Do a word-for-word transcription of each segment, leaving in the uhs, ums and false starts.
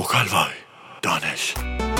مکالوای دانش.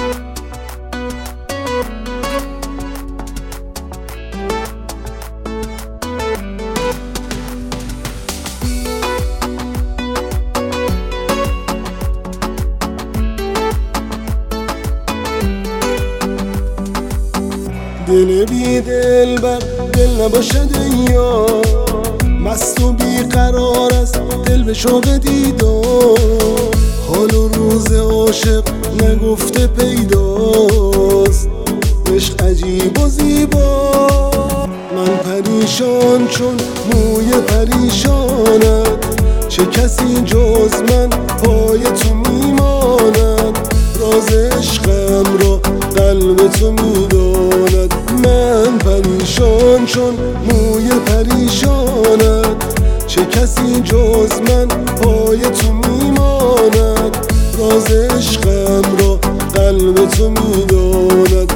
دل بی دل بر دل نباشد یا مست و بی قرار است دل به شوق دیدار. حال و روز عاشق نگفته پیداست، عشق عجیب و زیبا. من پریشان چون موی پریشانت، چه کسی جز من پای تو میماند. راز عشقم را قلب تو میداند. من پریشان چون موی پریشانت، چه کسی جز من پای تو میماند. راز عشقم را قلب تو میداند.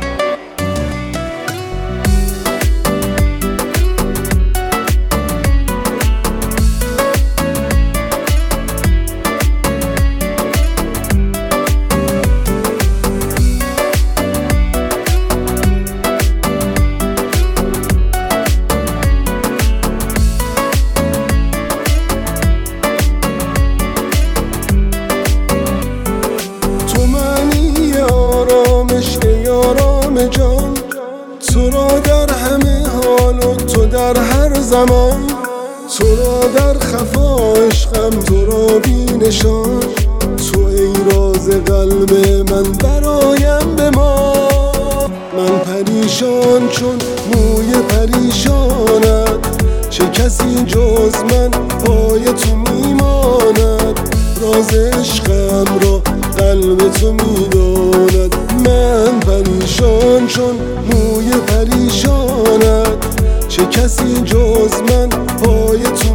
جان تو را در همه حال و تو در هر زمان، تو را در خفا عشقم تو را بی نشان. تو ای راز قلب من برایم به ما. من پریشان چون موی پریشانت، چه کسی جز من پای تو میماند. راز عشقم را قلب تو میداند. من پریشان چون موی پریشانت، چه کسی جز من پای تو